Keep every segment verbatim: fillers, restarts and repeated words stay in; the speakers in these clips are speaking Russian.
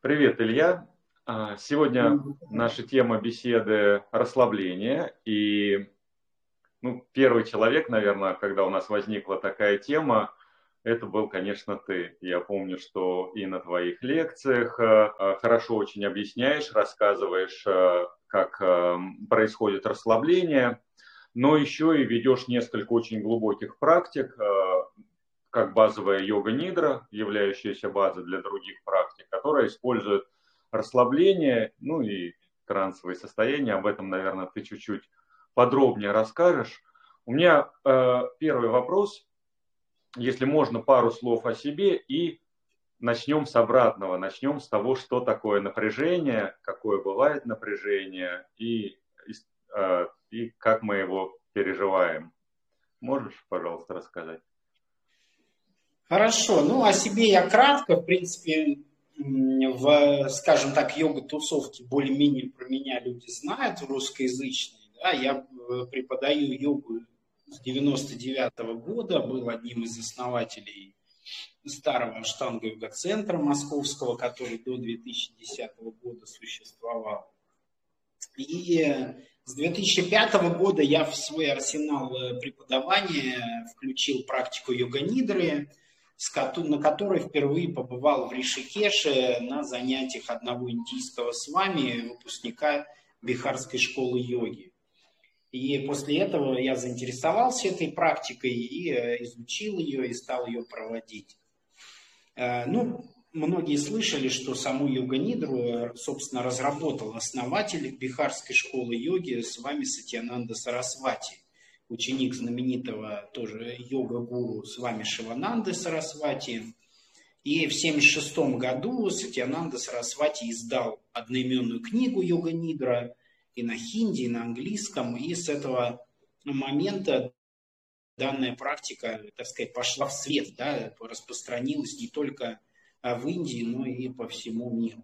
Привет, Илья. А, Сегодня наша тема беседы – расслабление. И ну, первый человек, наверное, когда у нас возникла такая тема, это был, конечно, ты. Я помню, что и на твоих лекциях э, э, хорошо очень объясняешь, рассказываешь, э, как э, происходит расслабление, но еще и ведешь несколько очень глубоких практик, э, как базовая йога-нидра, являющаяся базой для других практик, которая использует расслабление, ну и трансовые состояния. Об этом, наверное, ты чуть-чуть подробнее расскажешь. У меня э, первый вопрос, если можно, пару слов о себе, и начнем с обратного, начнем с того, что такое напряжение, какое бывает напряжение и, и, э, и как мы его переживаем. Можешь, пожалуйста, рассказать? Хорошо. Ну, о себе я кратко. В принципе, в, скажем так, йога-тусовке более-менее про меня люди знают, русскоязычные. Да? Я преподаю йогу с девяносто девятого года, был одним из основателей старого Аштанга-йога-центра московского, который до две тысячи десятого года существовал. И с две тысячи пятого года я в свой арсенал преподавания включил практику йога-нидры, на которой впервые побывал в Ришикеше на занятиях одного индийского свами, выпускника Бихарской школы йоги. И после этого я заинтересовался этой практикой и изучил ее, и стал ее проводить. Ну, многие слышали, что саму йога-нидру, собственно, разработал основатель Бихарской школы йоги Свами Сатьянанда Сарасвати, ученик знаменитого тоже йога-гуру Свами Шивананды Сарасвати. И в семьдесят шестом году Сатьянанда Сарасвати издал одноименную книгу «Йога-нидра» и на хинди, и на английском. И с этого момента данная практика, так сказать, пошла в свет, да, распространилась не только в Индии, но и по всему миру.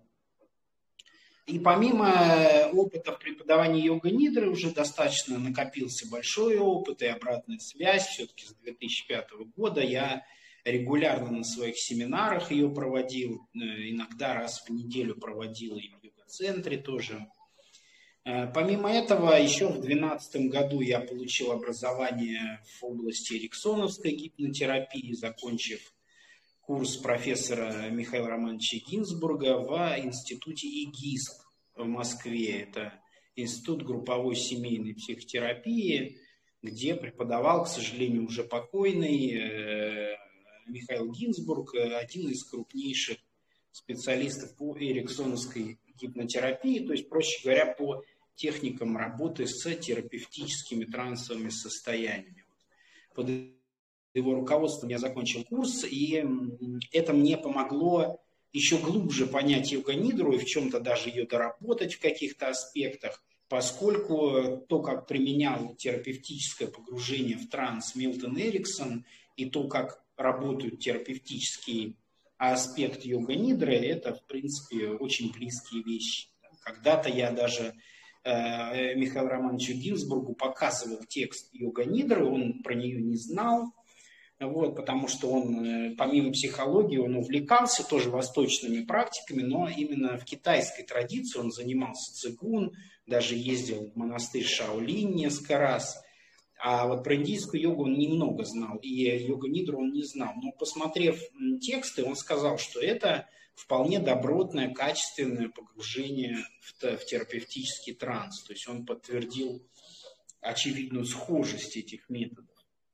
И помимо опыта в преподавании йога-нидры уже достаточно накопился большой опыт и обратная связь. Все-таки с две тысячи пятого года я регулярно на своих семинарах ее проводил, иногда раз в неделю проводил и в йога-центре тоже. Помимо этого, еще в две тысячи двенадцатом году я получил образование в области эриксоновской гипнотерапии, закончив курс профессора Михаила Романовича Гинзбурга в институте ИГИСП в Москве. Это институт групповой семейной психотерапии, где преподавал, к сожалению, уже покойный Михаил Гинзбург, один из крупнейших специалистов по эриксоновской гипнотерапии, то есть, проще говоря, по техникам работы с терапевтическими трансовыми состояниями. Под его руководством я закончил курс, и это мне помогло еще глубже понять йога-нидру и в чем-то даже ее доработать в каких-то аспектах, поскольку то, как применял терапевтическое погружение в транс Милтон Эриксон, и то, как работают терапевтические аспект йога-нидры, это, в принципе, очень близкие вещи. Когда-то я даже э, Михаилу Романовичу Гинзбургу показывал текст йога-нидры, он про нее не знал, вот, потому что он, э, помимо психологии, он увлекался тоже восточными практиками, но именно в китайской традиции он занимался цигун, даже ездил в монастырь Шаолинь несколько раз. А вот про индийскую йогу он немного знал, и йога-нидру он не знал. Но посмотрев тексты, он сказал, что это вполне добротное, качественное погружение в, в терапевтический транс. То есть он подтвердил очевидную схожесть этих методов.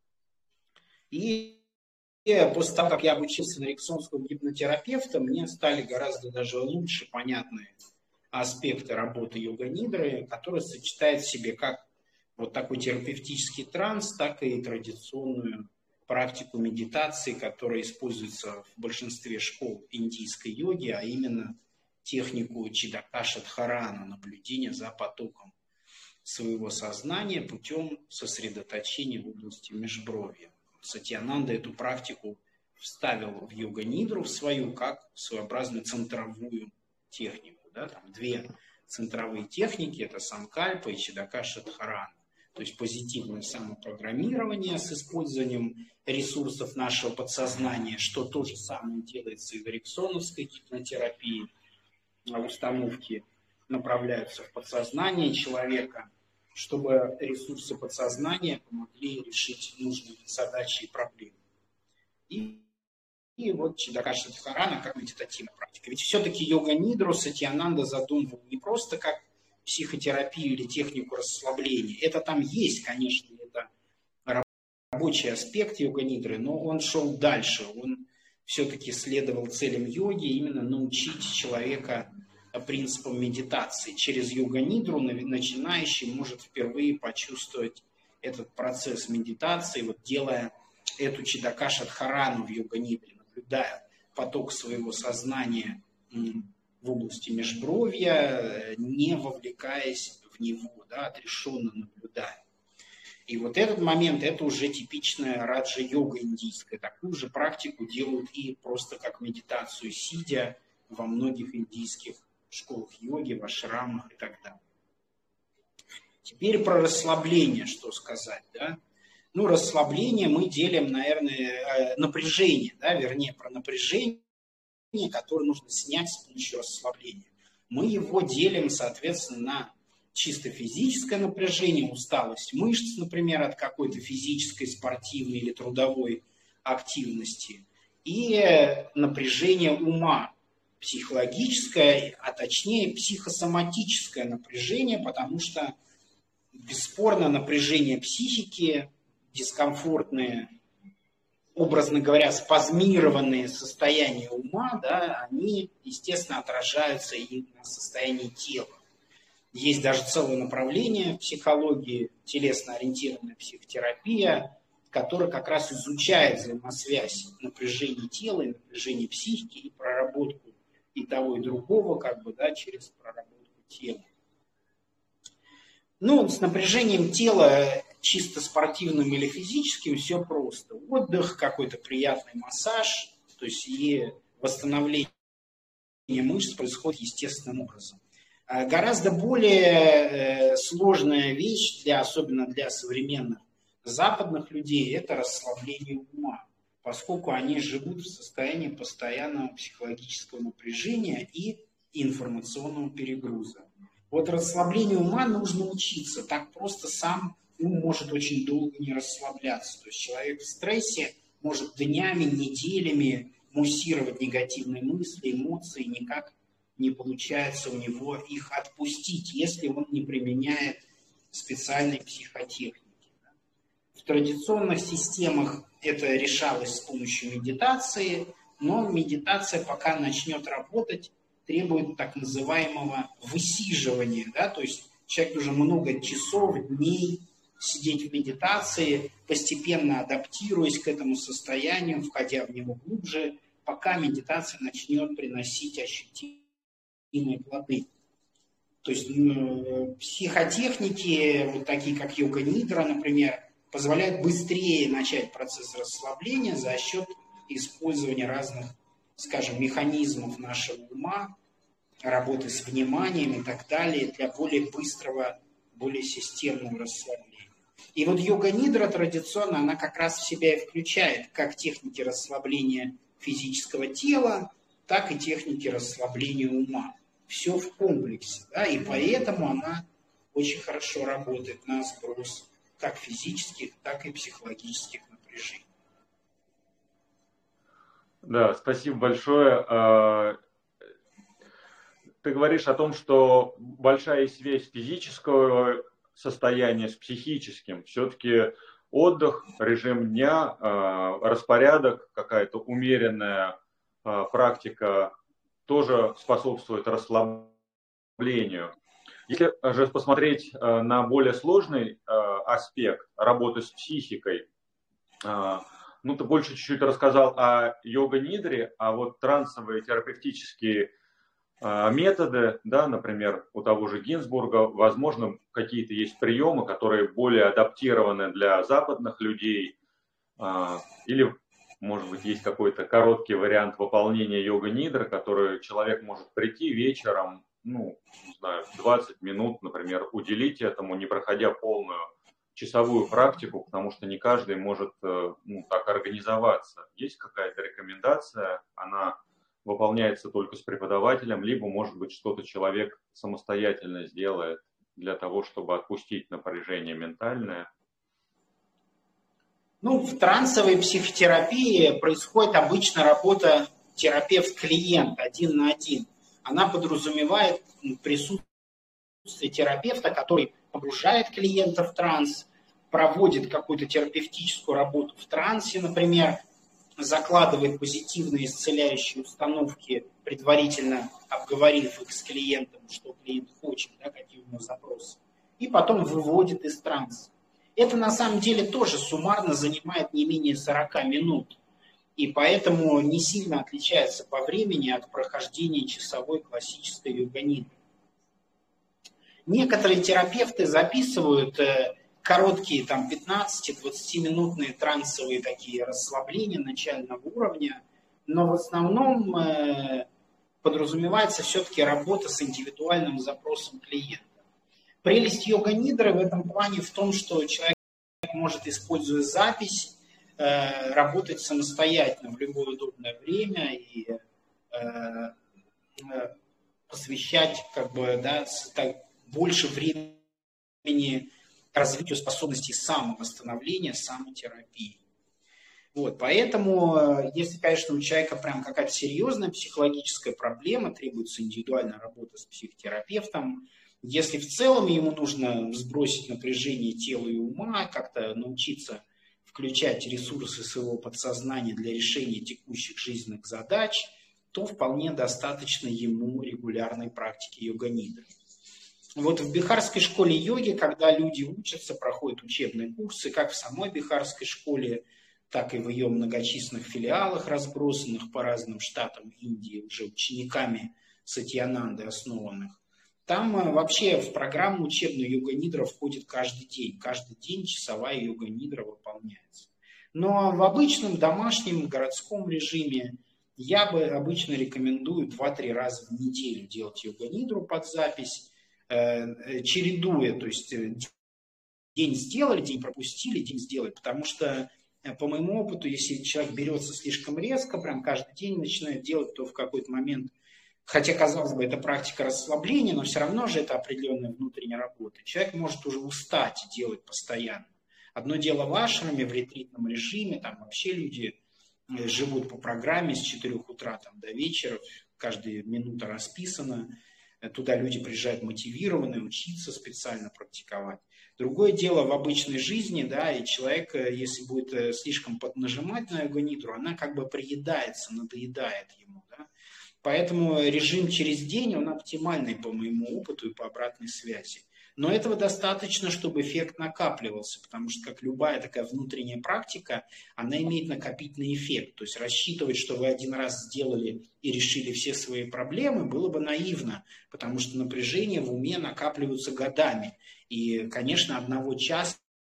И после того, как я обучился на эриксонского гипнотерапевта, мне стали гораздо даже лучше понятны аспекты работы йога-нидры, которые сочетают в себе как вот такой терапевтический транс, так и традиционную практику медитации, которая используется в большинстве школ индийской йоги, а именно технику Чидакаша-дхарана, наблюдение за потоком своего сознания путем сосредоточения в области межбровья. Сатьянанда эту практику вставил в йога-нидру в свою как своеобразную центровую технику. Да? Там две центровые техники, это санкальпа и Чидакаша-дхарана. То есть позитивное самопрограммирование с использованием ресурсов нашего подсознания, что то же самое делается и в эриксоновской гипнотерапии. установки направляются в подсознание человека, чтобы ресурсы подсознания помогли решить нужные задачи и проблемы. И, и вот Чидакаша Дхарана как медитативная практика. Ведь все-таки йога-нидру Сатьянанда задумывал не просто как психотерапию или технику расслабления. Это там есть, конечно, это рабочий аспект йога-нидры, но он шел дальше. Он все-таки следовал целям йоги, именно научить человека принципам медитации. Через йога-нидру начинающий может впервые почувствовать этот процесс медитации, вот делая эту Чидакаша Дхарану в йога-нидре, наблюдая поток своего сознания в области межбровья, не вовлекаясь в него, да, отрешенно наблюдая. И вот этот момент, это уже типичная раджа-йога индийская. Такую же практику делают и просто как медитацию, сидя во многих индийских школах йоги, в ашрамах и так далее. Теперь про расслабление, что сказать, да? Ну, расслабление мы делим, наверное, напряжение, да, вернее, про напряжение, которое нужно снять с помощью расслабления. Мы его делим, соответственно, на чисто физическое напряжение, усталость мышц, например, от какой-то физической, спортивной или трудовой активности, и напряжение ума, психологическое, а точнее психосоматическое напряжение, потому что бесспорно напряжение психики, дискомфортные, образно говоря, спазмированные состояния ума, да, они, естественно, отражаются и на состоянии тела. Есть даже целое направление в психологии, телесно-ориентированная психотерапия, которая как раз изучает взаимосвязь напряжения тела и напряжения психики и проработку и того, и другого, как бы, да, через проработку тела. Ну, с напряжением тела, чисто спортивным или физическим, все просто. Отдых, какой-то приятный массаж, то есть и восстановление мышц происходит естественным образом. Гораздо более сложная вещь, для, особенно для современных западных людей, это расслабление ума, поскольку они живут в состоянии постоянного психологического напряжения и информационного перегруза. Вот расслаблению ума нужно учиться. Так просто сам ум может очень долго не расслабляться. То есть человек в стрессе может днями, неделями муссировать негативные мысли, эмоции, никак не получается у него их отпустить, если он не применяет специальной психотехники. В традиционных системах это решалось с помощью медитации, но медитация, пока начнет работать, требует так называемого высиживания. Да? То есть человек должен много часов, дней сидеть в медитации, постепенно адаптируясь к этому состоянию, входя в него глубже, пока медитация начнет приносить ощутимые плоды. То есть психотехники, вот такие как йога-нидра, например, позволяют быстрее начать процесс расслабления за счет использования разных, скажем, механизмов нашего ума, работы с вниманием и так далее, для более быстрого, более системного расслабления. И вот йога-нидра традиционно, она как раз в себя и включает как техники расслабления физического тела, так и техники расслабления ума. Все в комплексе, да, и поэтому она очень хорошо работает на сброс как физических, так и психологических напряжений. Да, спасибо большое. Ты говоришь о том, что большая связь физического состояния с психическим. Все-таки отдых, режим дня, распорядок, какая-то умеренная практика тоже способствует расслаблению. Если же посмотреть на более сложный аспект работы с психикой, ну, ты больше чуть-чуть рассказал о йога-нидре, а вот трансовые терапевтические методы, да, например, у того же Гинзбурга, возможно, какие-то есть приемы, которые более адаптированы для западных людей, или, может быть, есть какой-то короткий вариант выполнения йога-нидры, который человек может прийти вечером, ну, не знаю, двадцать минут, например, уделить этому, не проходя полную часовую практику, потому что не каждый может, ну, так организоваться. Есть какая-то рекомендация, она выполняется только с преподавателем, либо, может быть, что-то человек самостоятельно сделает для того, чтобы отпустить напряжение ментальное? Ну, в трансовой психотерапии происходит обычно работа терапевт-клиент один на один. Она подразумевает присутствие терапевта, который погружает клиента в транс, проводит какую-то терапевтическую работу в трансе, например, закладывает позитивные исцеляющие установки, предварительно обговорив их с клиентом, что клиент хочет, да, какие у него запросы, и потом выводит из транса. Это на самом деле тоже суммарно занимает не менее сорок минут, и поэтому не сильно отличается по времени от прохождения часовой классической йога-нидры. Некоторые терапевты записывают короткие там пятнадцати-двадцатиминутные трансовые такие расслабления начального уровня, но в основном подразумевается все-таки работа с индивидуальным запросом клиента. Прелесть йога-нидры в этом плане в том, что человек может, используя запись, работать самостоятельно в любое удобное время и посвящать как бы, да, больше времени развитию способностей самовосстановления, самотерапии. Вот, поэтому, если, конечно, у человека прям какая-то серьезная психологическая проблема, требуется индивидуальная работа с психотерапевтом, если в целом ему нужно сбросить напряжение тела и ума, как-то научиться включать ресурсы своего подсознания для решения текущих жизненных задач, то вполне достаточно ему регулярной практики йога-нидры. Вот в Бихарской школе йоги, когда люди учатся, проходят учебные курсы, как в самой Бихарской школе, так и в ее многочисленных филиалах, разбросанных по разным штатам Индии, уже учениками Сатьянанды основанных, там вообще в программу учебную йога-нидра входит каждый день. Каждый день часовая йога-нидра выполняется. Но в обычном домашнем городском режиме я бы обычно рекомендую два-три раза в неделю делать йога-нидру под запись, чередуя, то есть день сделали, день пропустили, день сделали, потому что по моему опыту, если человек берется слишком резко, прям каждый день начинает делать, то в какой-то момент, хотя, казалось бы, это практика расслабления, но все равно же это определенная внутренняя работа. Человек может уже устать делать постоянно. Одно дело в ашраме, в ретритном режиме, там вообще люди живут по программе с четырёх утра там, до вечера, каждая минута расписана. Туда люди приезжают мотивированные, учиться специально практиковать. Другое дело в обычной жизни, да, и человек, если будет слишком поднажимать на йога-нидру, она как бы приедается, надоедает ему. Да. Поэтому режим через день, он оптимальный по моему опыту и по обратной связи. Но этого достаточно, чтобы эффект накапливался, потому что, как любая такая внутренняя практика, она имеет накопительный эффект. То есть рассчитывать, что вы один раз сделали и решили все свои проблемы, было бы наивно, потому что напряжение в уме накапливаются годами. И, конечно, одного часа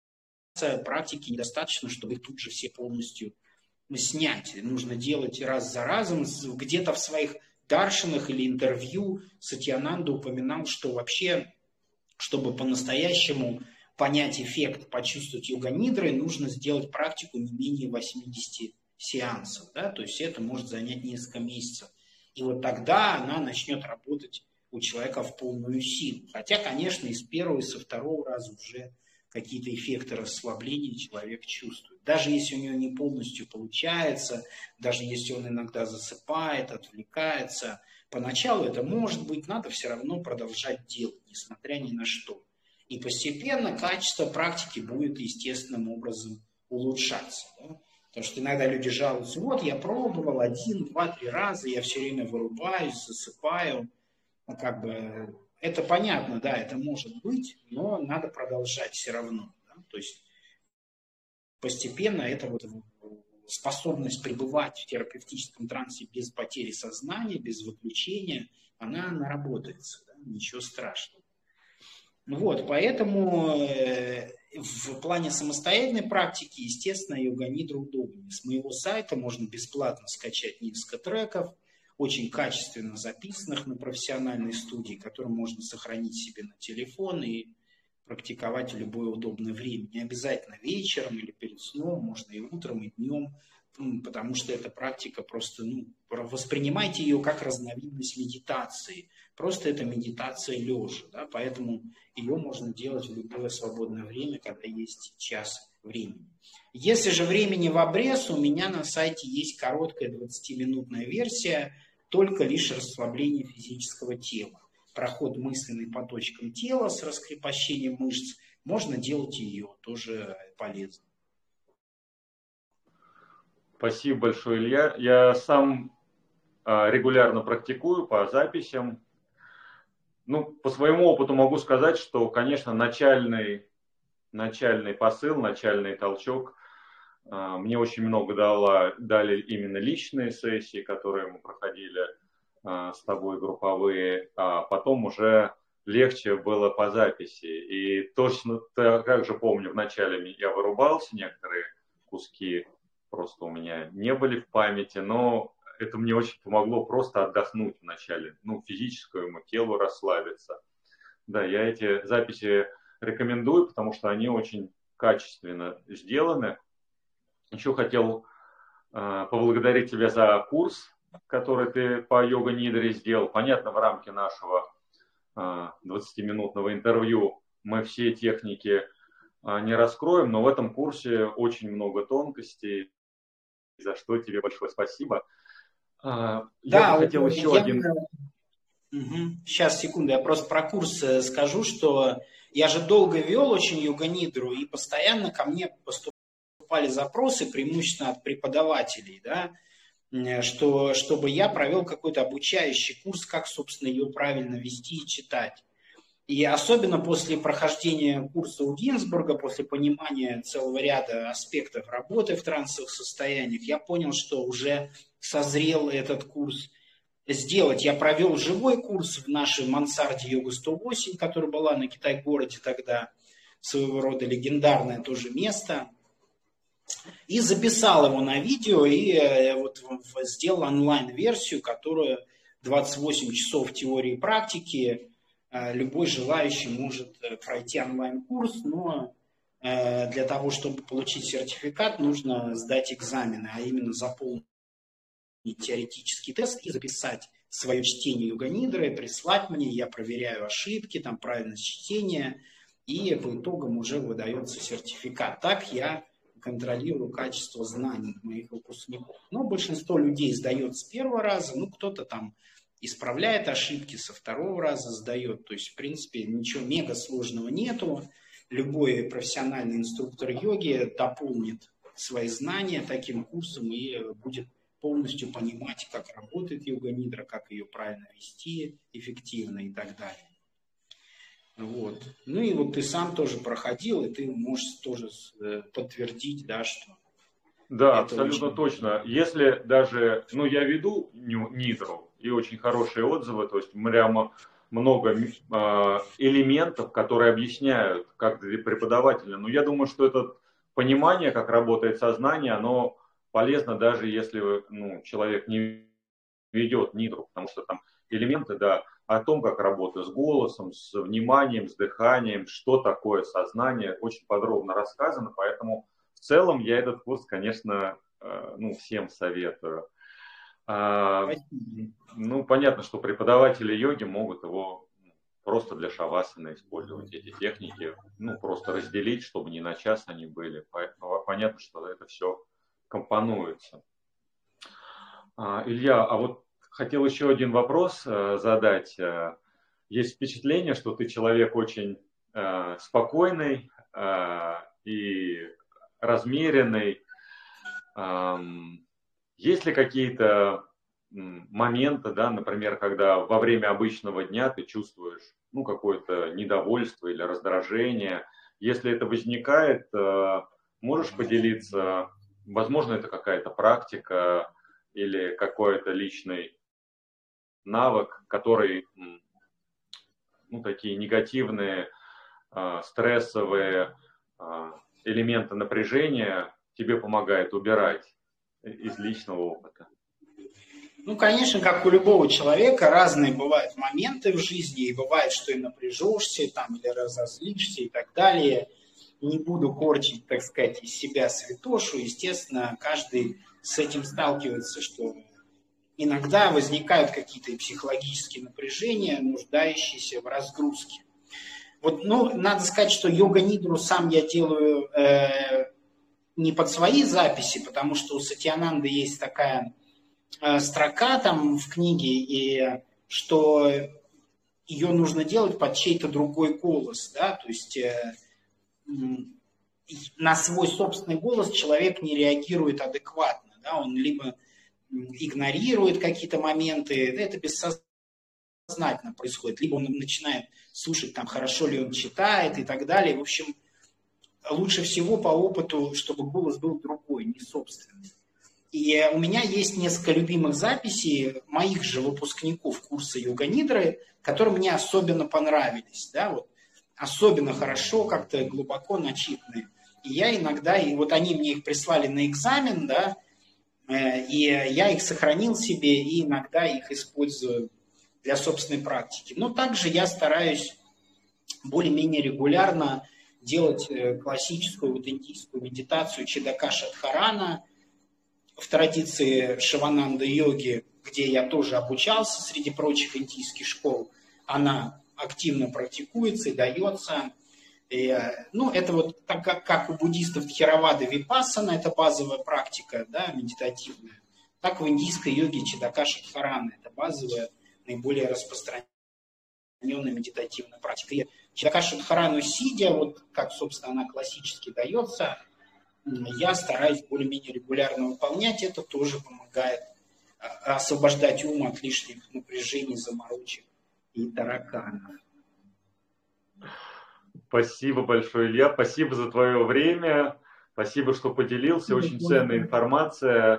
практики недостаточно, чтобы их тут же все полностью снять. Нужно делать раз за разом. Где-то в своих даршинах или интервью Сатьянанда упоминал, что вообще, чтобы по-настоящему понять эффект, почувствовать йога-нидрой, нужно сделать практику не менее восьмидесяти сеансов. Да? То есть это может занять несколько месяцев. И вот тогда она начнет работать у человека в полную силу. Хотя, конечно, и с первого, и со второго раза уже какие-то эффекты расслабления человек чувствует. Даже если у него не полностью получается, даже если он иногда засыпает, отвлекается, поначалу это может быть, надо все равно продолжать делать, несмотря ни на что. И постепенно качество практики будет естественным образом улучшаться. Да? Потому что иногда люди жалуются, вот я пробовал один, два, три раза, я все время вырубаюсь, засыпаю. Ну, как бы, это понятно, да, это может быть, но надо продолжать все равно. Да? То есть постепенно эта вот способность пребывать в терапевтическом трансе без потери сознания, без выключения, она наработается, да? Ничего страшного. Вот, поэтому в плане самостоятельной практики, естественно, йога-нидра удобнее. С моего сайта можно бесплатно скачать несколько треков, очень качественно записанных на профессиональной студии, которые можно сохранить себе на телефон и практиковать в любое удобное время. Не обязательно вечером или перед сном, можно и утром, и днем потому что эта практика просто, ну, воспринимайте ее как разновидность медитации. Просто это медитация лежа, да, поэтому ее можно делать в любое свободное время, когда есть час времени. Если же времени в обрез, у меня на сайте есть короткая двадцатиминутная версия, только лишь расслабление физического тела. Проход мысленный по точкам тела с раскрепощением мышц, можно делать ее, тоже полезно. Спасибо большое, Илья. Я сам регулярно практикую по записям. Ну, по своему опыту могу сказать, что, конечно, начальный, начальный посыл, начальный толчок мне очень много дало, дали именно личные сессии, которые мы проходили с тобой, групповые, а потом уже легче было по записи. И точно так же помню, вначале я вырубался, некоторые куски просто у меня не были в памяти, но это мне очень помогло просто отдохнуть вначале, ну, физическому телу расслабиться. Да, я эти записи рекомендую, потому что они очень качественно сделаны. Еще хотел э, поблагодарить тебя за курс, который ты по йога-нидре сделал. Понятно, в рамке нашего э, двадцатиминутного интервью мы все техники э, не раскроем, но в этом курсе очень много тонкостей, за что тебе большое спасибо. Да, я бы хотел еще я... один... Угу. Сейчас, секунду, я просто про курс скажу, что я же долго вел очень йога-нидру, и постоянно ко мне поступали запросы, преимущественно от преподавателей, да, что, чтобы я провел какой-то обучающий курс, как, собственно, ее правильно вести и читать. И особенно после прохождения курса у Гинзбурга, после понимания целого ряда аспектов работы в трансовых состояниях, я понял, что уже созрел этот курс сделать. Я провел живой курс в нашей мансарде Йога сто восемь, которая была на Китай-городе тогда, своего рода легендарное тоже место. И записал его на видео, и вот сделал онлайн-версию, которая двадцать восемь часов теории и практики. Любой желающий может пройти онлайн-курс, но для того, чтобы получить сертификат, нужно сдать экзамены, а именно заполнить теоретический тест и записать свое чтение йога-нидры, прислать мне, я проверяю ошибки, там правильность чтения, и по итогам уже выдается сертификат. Так я контролирую качество знаний моих выпускников. Но большинство людей сдает с первого раза, ну кто-то там исправляет ошибки, со второго раза сдает. То есть, в принципе, ничего мега сложного нету. Любой профессиональный инструктор йоги дополнит свои знания таким курсом и будет полностью понимать, как работает йога-нидра, как ее правильно вести, эффективно и так далее. Вот. Ну и вот ты сам тоже проходил, и ты можешь тоже подтвердить, да, что... Да, абсолютно очень... точно. Если даже, ну, я веду нидру, и очень хорошие отзывы, то есть прямо много э, элементов, которые объясняют, как для преподавателя. Но я думаю, что это понимание, как работает сознание, оно полезно даже если ну, человек не ведет нидру, потому что там элементы, да, о том, как работать с голосом, с вниманием, с дыханием, что такое сознание, очень подробно рассказано, поэтому в целом я этот курс, конечно, ну, всем советую. Ну, понятно, что преподаватели йоги могут его просто для шавасаны использовать, эти техники, ну, просто разделить, чтобы не на час они были. Поэтому понятно, что это все компонуется. Илья, а вот хотел еще один вопрос задать. Есть впечатление, что ты человек очень спокойный и размеренный. Есть ли какие-то моменты, да, например, когда во время обычного дня ты чувствуешь ну, какое-то недовольство или раздражение? Если это возникает, можешь поделиться? Возможно, это какая-то практика или какой-то личный навык, который ну, такие негативные, стрессовые элементы напряжения тебе помогает убирать из личного опыта? Ну, конечно, как у любого человека, разные бывают моменты в жизни, и бывает, что и напряжешься, там, или разозлишься и так далее. Не буду корчить, так сказать, из себя святошу. Естественно, каждый с этим сталкивается, что иногда возникают какие-то психологические напряжения, нуждающиеся в разгрузке. Вот, ну, надо сказать, что йога-нидру сам я делаю э, не под свои записи, потому что у Сатьянанды есть такая э, строка там в книге, и что ее нужно делать под чей-то другой голос, да, то есть э, на свой собственный голос человек не реагирует адекватно, да, он либо игнорирует какие-то моменты, это бессознательно происходит, либо он начинает слушать, там, хорошо ли он читает и так далее. В общем, лучше всего по опыту, чтобы голос был другой, не собственный. И у меня есть несколько любимых записей моих же выпускников курса йога-нидры, которые мне особенно понравились, да, вот, особенно хорошо, как-то глубоко начитанные. И я иногда, и вот они мне их прислали на экзамен, да, и я их сохранил себе и иногда их использую для собственной практики. Но также я стараюсь более-менее регулярно делать классическую вот индийскую медитацию Чидакашадхарана в традиции Шивананда-йоги, где я тоже обучался среди прочих индийских школ. Она активно практикуется и дается. И, ну, это вот так, как, как у буддистов Тхеравады випассана, это базовая практика, да, медитативная, так в индийской йоге Чидакашадхарана, это базовая, наиболее распространенная медитативная практика. И Чидакашадхарану сидя, вот как, собственно, она классически дается, я стараюсь более-менее регулярно выполнять, это тоже помогает освобождать ум от лишних напряжений, заморочек и тараканов. Спасибо большое, Илья. Спасибо за твое время. Спасибо, что поделился. Очень ценная информация.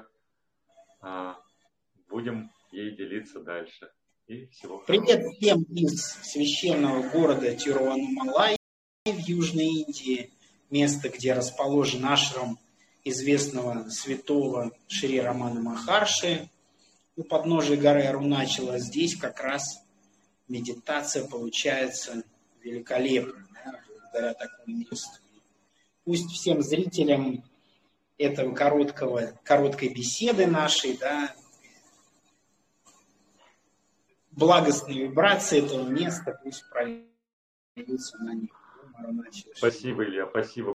Будем ей делиться дальше. И всего хорошего. Привет всем из священного города Тируваннамалай в Южной Индии. Место, где расположен ашрам известного святого Шри Рамана Махарши у подножия горы Аруначала. Здесь как раз медитация получается великолепной, да, благодаря такому месту. Пусть всем зрителям этого короткого, короткой беседы нашей, да, благостные вибрации этого места пусть прольются на них. Спасибо, Илья, спасибо.